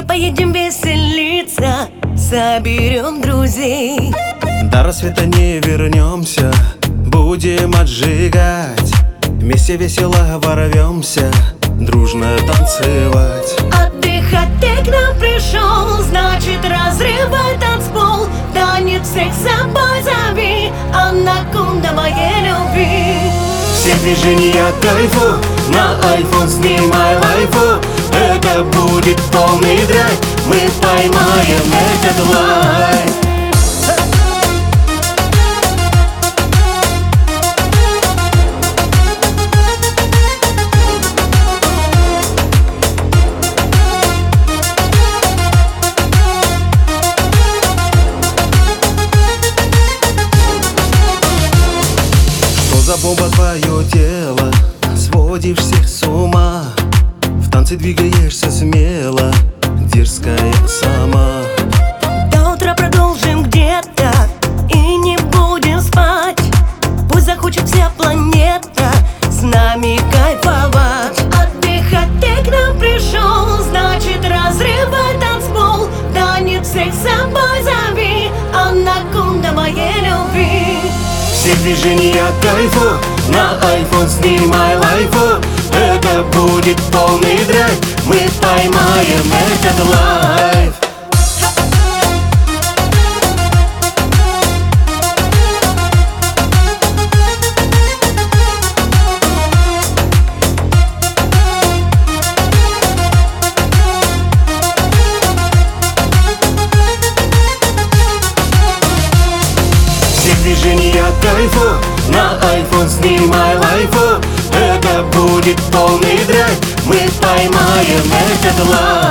Мы поедем веселиться, соберем друзей. До рассвета не вернемся, будем отжигать. Вместе весело ворвемся, дружно танцевать. Отдыхать ты к нам пришел, значит разрывай танцпол. Танец всех с собой зови, анаконда моей любви. Все движения кайфу, на айфон снимай лайфу. Это будет полный драйв, мы поймаем этот лайф. За бомба твое тело, сводишь всех с ума. В танце двигаешься смело, дерзкая сама. До утра продолжим где-то и не будем спать. Пусть захочет вся планета с нами кайфовать. Отдыхать ты к нам пришел, значит разрывай танцпол. Танец всех с собой зови, анаконда моей любви. Все движения кайфу, на айфон снимай лайфу. Это будет полный драйв, мы поймаем этот лайф. Все движения кайфу, на айфон снимай лайфу. Это будет полный драйв, мы поймаем этот лайф.